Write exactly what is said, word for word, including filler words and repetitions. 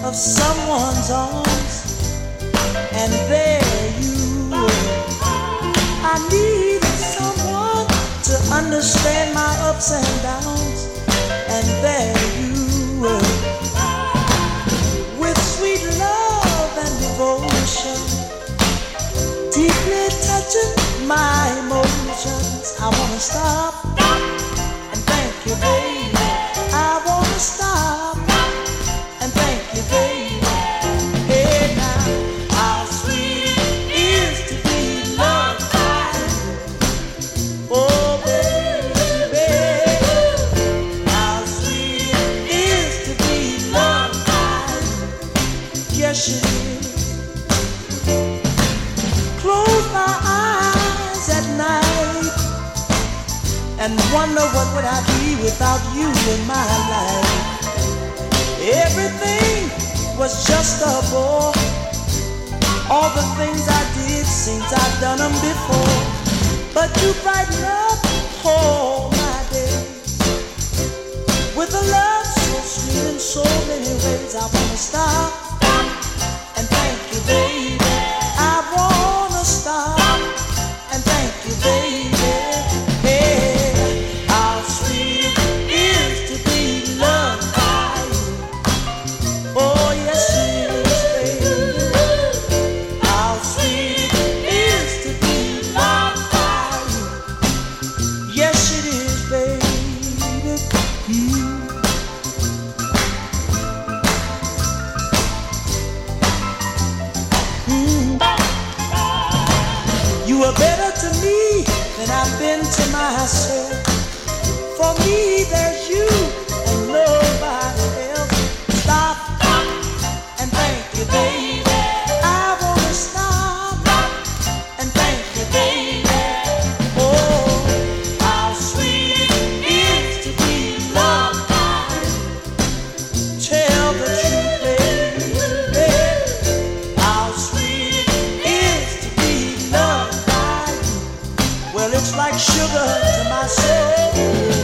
of someone's arms, and there you were. I needed someone to understand my ups and downs, and there you were. With sweet love and devotion, deeply touching my emotions. I wanna stop and thank you, baby. I wanna stop and thank you, baby. Hey now, how sweet it is to be loved by you. Oh baby, how sweet it is to be loved by you. Yes it is. Close my eyes at night and wonder what would I be without you in my life. Everything was just a bore. All the things I did seems I've done them before. But you brighten up all my days with a love so sweet in so many ways. I wanna stop and thank you, baby. I wanna stop and thank you, baby. Hey, how sweet it is to be loved by you. Oh yes it is, baby. How sweet it is to be loved by you. Yes it is, baby. Mm. You are better to me than I've been to myself. For me, there's you and nobody else. Stop and thank you, baby. I wanna stop and thank you, baby. Oh, how sweet it is to be loved by you. Tell the truth, baby. How sweet it is to be loved. Well, it's like sugar to my soul.